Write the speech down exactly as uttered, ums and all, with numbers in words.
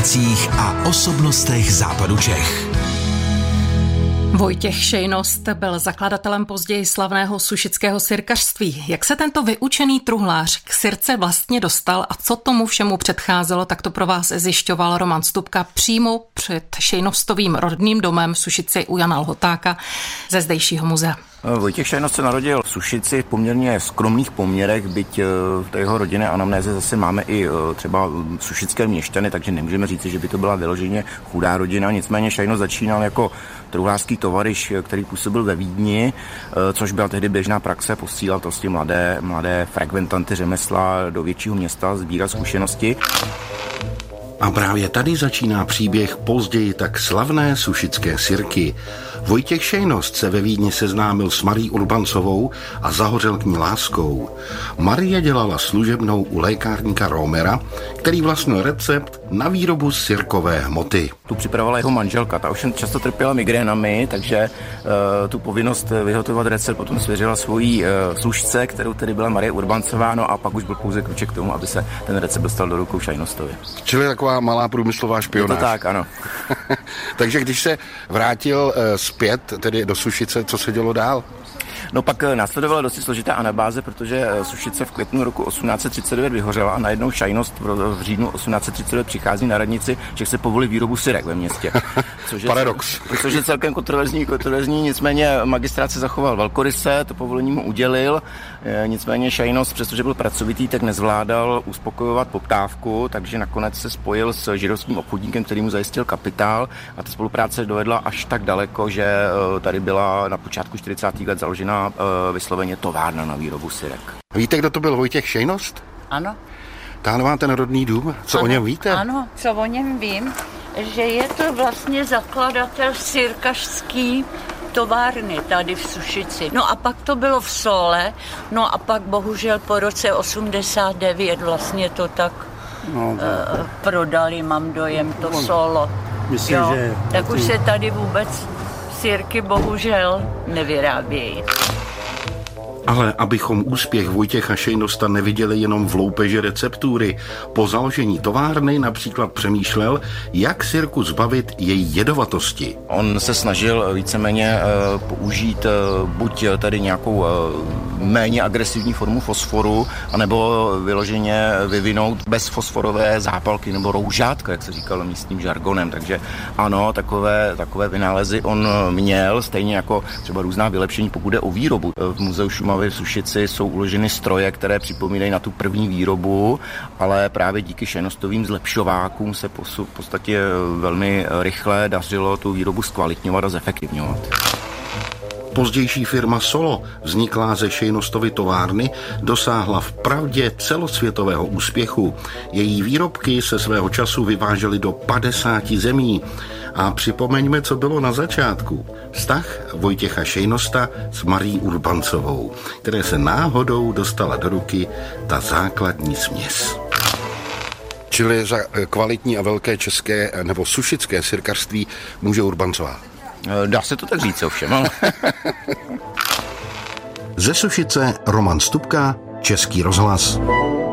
destinacích a osobnostech západu Čech. Vojtěch Šejnost byl zakladatelem později slavného sušického sirkařství. Jak se tento vyučený truhlář k sirce vlastně dostal a co tomu všemu předcházelo, tak to pro vás zjišťoval Roman Stupka přímo před Šejnostovým rodným domem v Sušici u Jana Lhotáka ze zdejšího muzea. Vojtěch Šejnost se narodil v Sušici v poměrně skromných poměrech, byť v té jeho rodinné anamnéze zase máme i třeba sušické měšťany, takže nemůžeme říct, že by to byla vyloženě chudá rodina. Nicméně Šejnost začínal jako truhlářský tovariš, který působil ve Vídni, což byla tehdy běžná praxe, posílal prostě mladé, mladé frekventanty řemesla do většího města, sbírat zkušenosti. A právě tady začíná příběh později tak slavné sušické sirky. Vojtěch Šejnost se ve Vídni seznámil s Marií Urbancovou a zahořel k ní láskou. Marie dělala služebnou u lékárníka Romera, který vlastnil recept na výrobu sirkové hmoty. Tu připravovala jeho manželka, ta ovšem často trpěla migrénami, takže uh, tu povinnost vyhotovat recept potom svěřila svojí uh, služce, kterou tedy byla Marie Urbancová, no a pak už byl pouze kruček k tomu, aby se ten recept dostal do rukou Šejnostovi. Čili taková malá průmyslová špionáž. Je to tak, ano. Takže když se vrátil uh, zpět, tedy do Sušice, co se dělo dál? No pak následovala dosti složitá anabáze, protože Sušice v květnu roku osmnáct set třicet devět vyhořela a najednou Šejnost v říjnu osmnáct set třicet devět přichází na radnici, že se povolí výrobu syrek ve městě. Což je Paradox. Což je celkem kontroverzní, kontroverzní, nicméně magistrát se zachoval velkoryse, to povolení mu udělil, nicméně Šejnost, přestože byl pracovitý, tak nezvládal uspokojovat poptávku, takže nakonec se spojil s židovským obchodníkem, který mu zajistil kapitál a ta spolupráce dovedla až tak daleko, že tady byla na počátku čtyřicátých let založena vysloveně továrna na výrobu syrek. Víte, kdo to byl Vojtěch Šejnost? Ano. Tam má ten rodný dům. Co ano, o něm víte? Ano, co o něm vím, že je to vlastně zakladatel sirkařský továrny tady v Sušici. No a pak to bylo v Sole, no a pak bohužel po roce osmdesát devět vlastně to tak no, uh, prodali, mám dojem, to no, Solo. Myslím, jo, že... Tak už se tady vůbec sirky bohužel nevyrábějí. Ale abychom úspěch Vojtěcha Šejnosta neviděli jenom v loupeži receptury, po založení továrny například přemýšlel, jak sirku zbavit její jedovatosti. On se snažil víceméně uh, použít uh, buď tady nějakou uh, méně agresivní formu fosforu, anebo vyloženě vyvinout bezfosforové zápalky nebo roužátka, jak se říkalo místním žargonem. Takže ano, takové, takové vynálezy on měl, stejně jako třeba různá vylepšení, pokud jde o výrobu. V muzeu Šumavy v Sušici jsou uloženy stroje, které připomínají na tu první výrobu, ale právě díky šejnostovým zlepšovákům se v podstatě velmi rychle dařilo tu výrobu zkvalitňovat a zefektivňovat. Pozdější firma Solo, vzniklá ze Šejnostovy továrny, dosáhla vpravdě celosvětového úspěchu. Její výrobky se svého času vyvážely do padesáti zemí. A připomeňme, co bylo na začátku. Vztah Vojtěcha Šejnosta s Marií Urbancovou, které se náhodou dostala do ruky ta základní směs. Čili za kvalitní a velké české nebo sušické sirkařství může Urbancová. Dá se to tak říct ovšem, ale... Ze Sušice Roman Stupka, Český rozhlas.